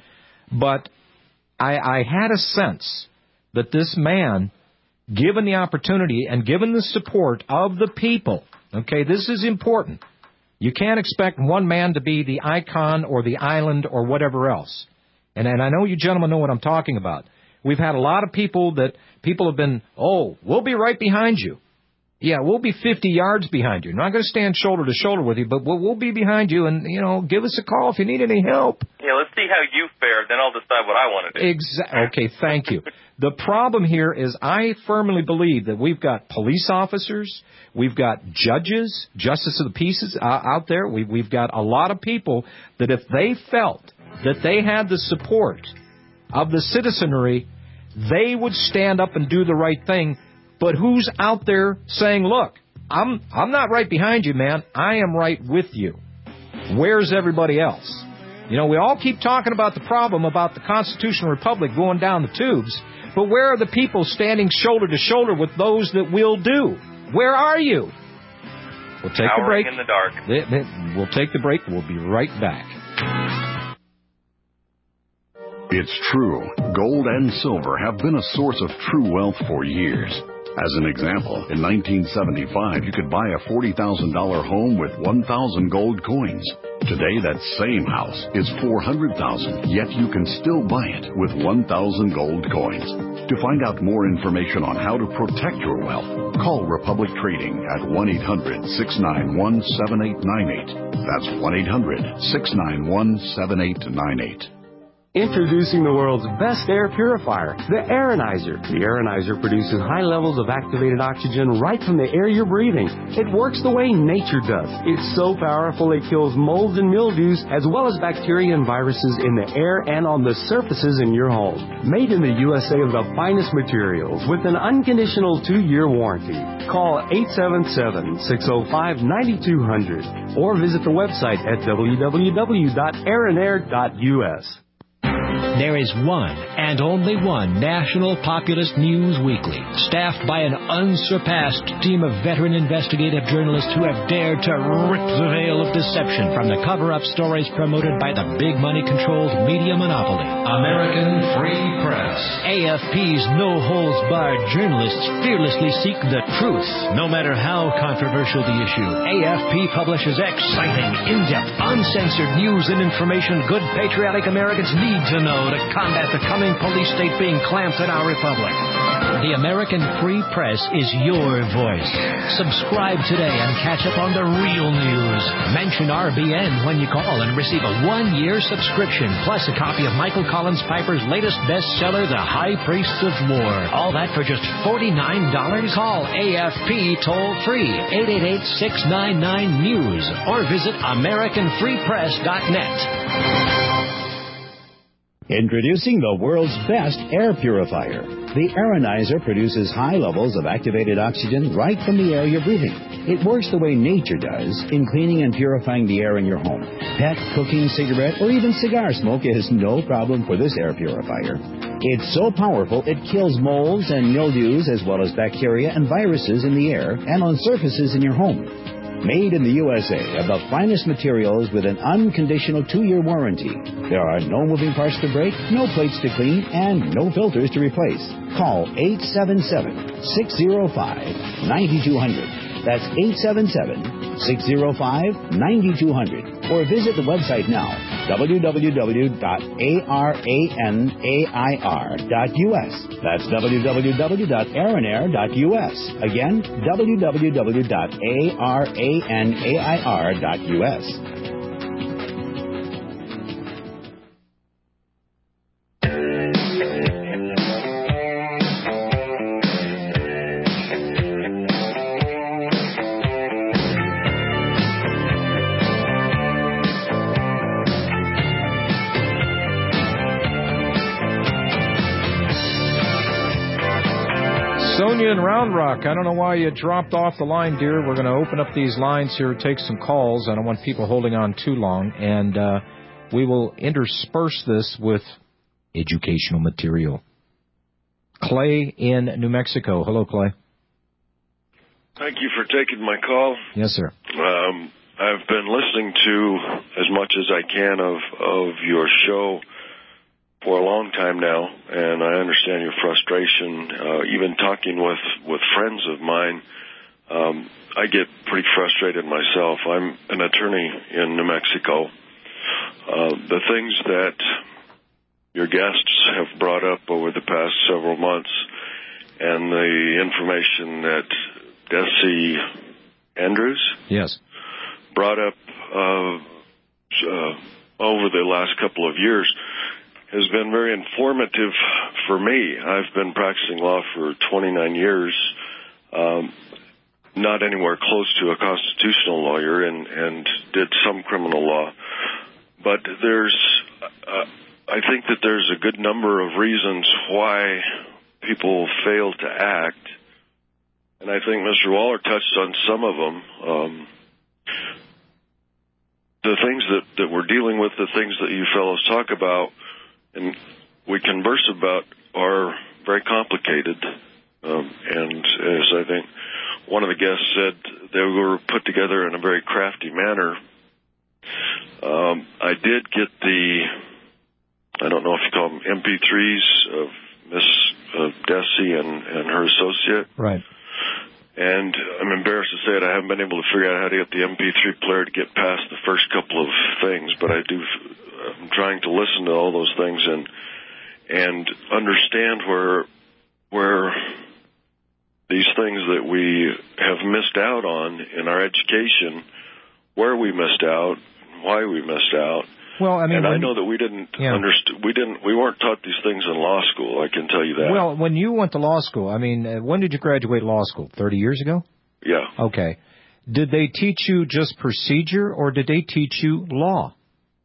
But I, I had a sense that this man, given the opportunity and given the support of the people, okay, this is important. You can't expect one man to be the icon or the island or whatever else. And, and I know you gentlemen know what I'm talking about. We've had a lot of people that people have been, oh, we'll be right behind you. Yeah, we'll be fifty yards behind you. Not going to stand shoulder to shoulder with you, but we'll, we'll be behind you, and, you know, give us a call if you need any help. Yeah, let's see how you fare, then I'll decide what I want to do. Exactly. Okay, thank you. The problem here is I firmly believe that we've got police officers, we've got judges, justice of the peace uh, out there. We, we've got a lot of people that if they felt that they had the support of the citizenry, they would stand up and do the right thing. But who's out there saying, look, I'm I'm not right behind you, man. I am right with you. Where's everybody else? You know, we all keep talking about the problem about the constitutional republic going down the tubes, but where are the people standing shoulder to shoulder with those that will do? Where are you? We'll take the break. In the dark. We'll take the break. We'll be right back. It's true. Gold and silver have been a source of true wealth for years. As an example, in nineteen seventy-five, you could buy a forty thousand dollars home with one thousand gold coins. Today, that same house is four hundred thousand dollars, yet you can still buy it with one thousand gold coins. To find out more information on how to protect your wealth, call Republic Trading at one eight hundred, six nine one, seven eight nine eight. That's one eight hundred, six nine one, seven eight nine eight. Introducing the world's best air purifier, the Aeronizer. The Aeronizer produces high levels of activated oxygen right from the air you're breathing. It works the way nature does. It's so powerful it kills molds and mildews as well as bacteria and viruses in the air and on the surfaces in your home. Made in the U S A of the finest materials with an unconditional two-year warranty. Call eight seven seven, six oh five, nine two hundred or visit the website at w w w dot aeronair dot u s. There is one and only one national populist news weekly, staffed by an unsurpassed team of veteran investigative journalists who have dared to rip the veil of deception from the cover-up stories promoted by the big money-controlled media monopoly. American Free Press. A F P's no-holds-barred journalists fearlessly seek the truth, no matter how controversial the issue. A F P publishes exciting, in-depth, uncensored news and information good patriotic Americans need to know to combat the coming police state being clamped in our republic. The American Free Press is your voice. Subscribe today and catch up on the real news. Mention R B N when you call and receive a one-year subscription, plus a copy of Michael Collins Piper's latest bestseller, The High Priests of War. All that for just forty-nine dollars. Call A F P toll-free, eight eight eight, six nine nine, news, or visit american free press dot net. Introducing the world's best air purifier. The Aeronizer produces high levels of activated oxygen right from the air you're breathing. It works the way nature does in cleaning and purifying the air in your home. Pet, cooking, cigarette, or even cigar smoke is no problem for this air purifier. It's so powerful it kills molds and mildews as well as bacteria and viruses in the air and on surfaces in your home. Made in the U S A of the finest materials with an unconditional two-year warranty. There are no moving parts to break, no plates to clean, and no filters to replace. Call eight seven seven, six oh five, nine two hundred. That's eight seven seven, six oh five, nine two hundred. Or visit the website now, w w w dot aeronair dot u s. That's w w w dot aeronair dot u s. Again, w w w dot aeronair dot u s. Sonia in Round Rock, I don't know why you dropped off the line, dear. We're going to open up these lines here, take some calls. I don't want people holding on too long. And uh, we will intersperse this with educational material. Clay in New Mexico. Hello, Clay. Thank you for taking my call. Yes, sir. Um, I've been listening to as much as I can of, of your show for a long time now, and I understand your frustration. Uh, even talking with, with friends of mine, um, I get pretty frustrated myself. I'm an attorney in New Mexico. Uh, the things that your guests have brought up over the past several months and the information that Desi Andrews yes. brought up uh, uh, over the last couple of years has been very informative for me. I've been practicing law for twenty-nine years, um, not anywhere close to a constitutional lawyer, and, and did some criminal law. But there's, uh, I think that there's a good number of reasons why people fail to act, and I think Mister Waller touched on some of them. Um, the things that, that we're dealing with, the things that you fellows talk about and we converse about are very complicated. Um, and as I think one of the guests said, they were put together in a very crafty manner. Um, I did get the, I don't know if you call them M P threes of Miss uh, Desi and, and her associate. Right. And I'm embarrassed to say it, I haven't been able to figure out how to get the M P three player to get past the first couple of things, but I do, I'm trying to listen to all those things and and understand where where these things that we have missed out on in our education, where we missed out, why we missed out. Well, I mean, and I when, know that we didn't yeah. understand. We didn't. We weren't taught these things in law school. I can tell you that. Well, when you went to law school, I mean, uh, when did you graduate law school? Thirty years ago? Yeah. Okay. Did they teach you just procedure, or did they teach you law?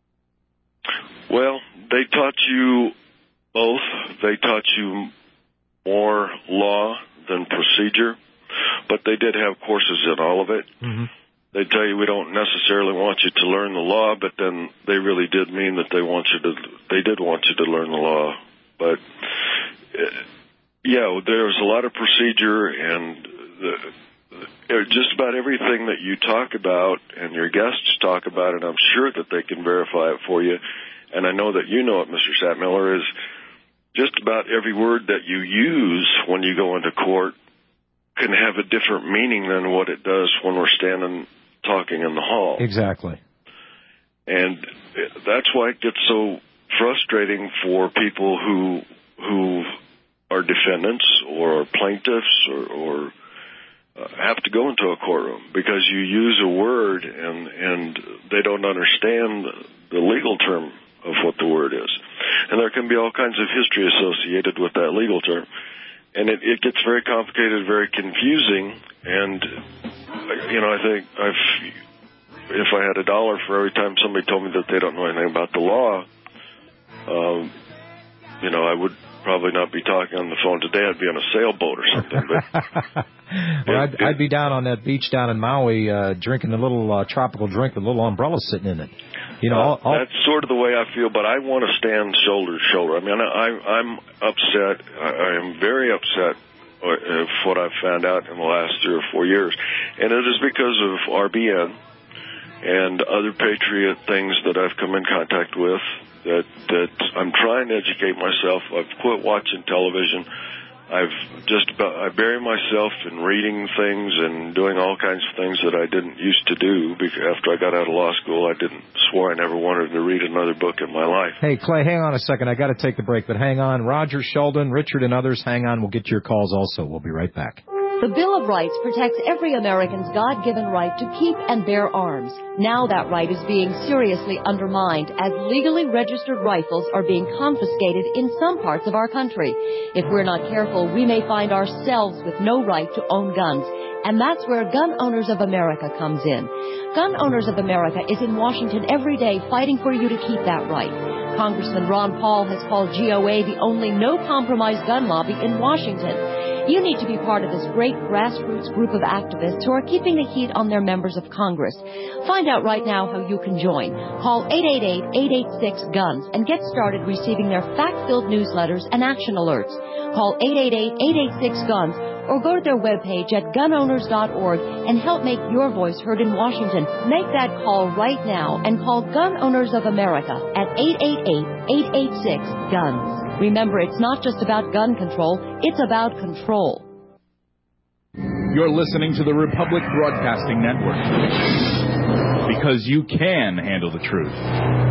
Well, they taught you both. They taught you more law than procedure, but they did have courses in all of it. Mm-hmm. They tell you we don't necessarily want you to learn the law, but then they really did mean that they want you to. They did want you to learn the law, but uh, yeah, there's a lot of procedure, and the, the, just about everything that you talk about and your guests talk about, and I'm sure that they can verify it for you. And I know that you know it, Mister Satmiller, is just about every word that you use when you go into court can have a different meaning than what it does when we're standing talking in the hall. Exactly. And that's why it gets so frustrating for people who who are defendants or plaintiffs or, or uh, have to go into a courtroom because you use a word and, and they don't understand the legal term of what the word is. And there can be all kinds of history associated with that legal term. And it, it gets very complicated, very confusing, and, you know, I think I've, if I had a dollar for every time somebody told me that they don't know anything about the law, um, you know, I would probably not be talking on the phone today. I'd be on a sailboat or something. But well, it, I'd, I'd be down on that beach down in Maui uh, drinking a little uh, tropical drink with a little umbrella sitting in it. You know, uh, all, all... that's sort of the way I feel, but I want to stand shoulder to shoulder. I mean, I, I'm upset. I, I am very upset with what I've found out in the last three or four years. And it is because of R B N and other patriot things that I've come in contact with that, that I'm trying to educate myself. I've quit watching television. I've just about, I bury myself in reading things and doing all kinds of things that I didn't used to do because after I got out of law school. I didn't swore I never wanted to read another book in my life. Hey, Clay, hang on a second. I got to take the break, but hang on. Roger, Sheldon, Richard, and others, hang on. We'll get to your calls also. We'll be right back. The Bill of Rights protects every American's God-given right to keep and bear arms. Now that right is being seriously undermined as legally registered rifles are being confiscated in some parts of our country. If we're not careful, we may find ourselves with no right to own guns. And that's where Gun Owners of America comes in. Gun Owners of America is in Washington every day fighting for you to keep that right. Congressman Ron Paul has called G O A the only no-compromise gun lobby in Washington. You need to be part of this great grassroots group of activists who are keeping the heat on their members of Congress. Find out right now how you can join. Call eight eight eight, eight eight six, GUNS and get started receiving their fact-filled newsletters and action alerts. Call eight eight eight, eight eight six, GUNS or go to their webpage at gun owners dot org and help make your voice heard in Washington. Make that call right now and call Gun Owners of America at eight eight eight, eight eight six, GUNS. Remember, it's not just about gun control, it's about control. You're listening to the Republic Broadcasting Network, because you can handle the truth.